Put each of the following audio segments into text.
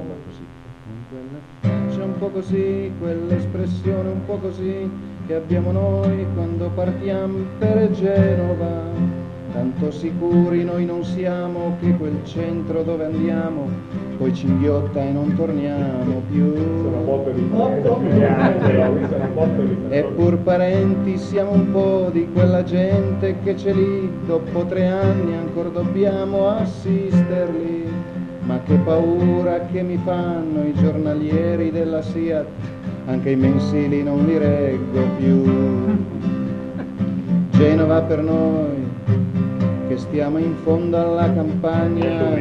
po' così, con quella faccia un po' così, quell'espressione un po' così che abbiamo noi quando partiamo per Genova. Tanto sicuri noi non siamo che quel centro dove andiamo poi ci inghiotta e non torniamo più. Eppur parenti siamo un po' di quella gente che c'è lì, dopo 3 anni ancora dobbiamo assisterli. Ma che paura che mi fanno i giornalieri della SIAT, anche i mensili non li reggo più. Genova per noi che stiamo in fondo alla campagna,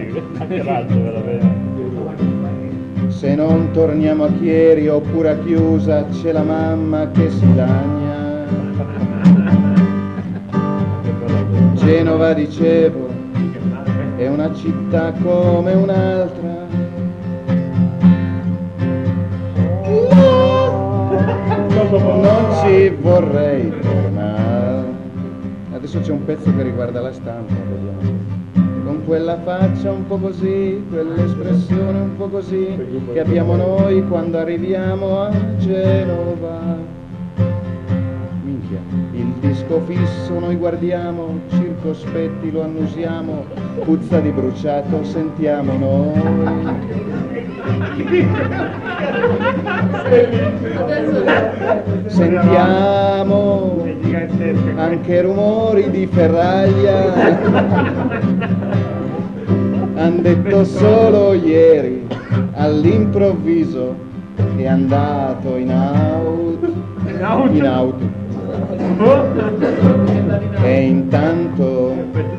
se non torniamo a Chieri oppure a Chiusa c'è la mamma che si lagna. Genova, dicevo, è una città come un'altra, non ci vorrei tornare. Adesso c'è un pezzo che riguarda la stampa, vediamo. Con quella faccia un po' così, quell'espressione un po' così che abbiamo noi quando arriviamo a Genova. Minchia, il disco fisso noi guardiamo, circospetti lo annusiamo, puzza di bruciato sentiamo noi. Sentiamo anche rumori di ferraglia, han detto solo ieri all'improvviso è andato in auto e intanto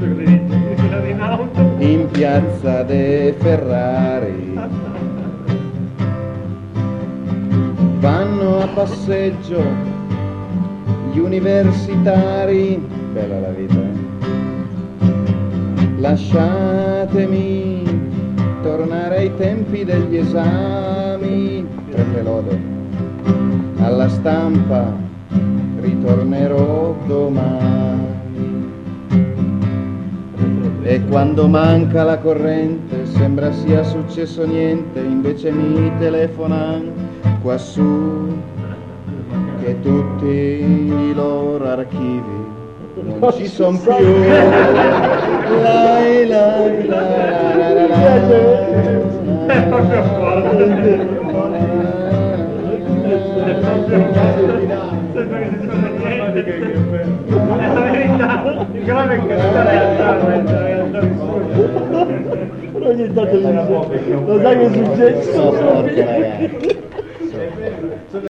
in piazza de Ferrari vanno a passeggio gli universitari, bella la vita, lasciatemi tornare ai tempi degli esami, tre lode, alla stampa ritornerò domani. E quando manca la corrente sembra sia successo niente, invece mi telefonano quassù che tutti i loro archivi non ci sono più. Lai, lai, lai, lai, ogni tanto lo sai che è successo?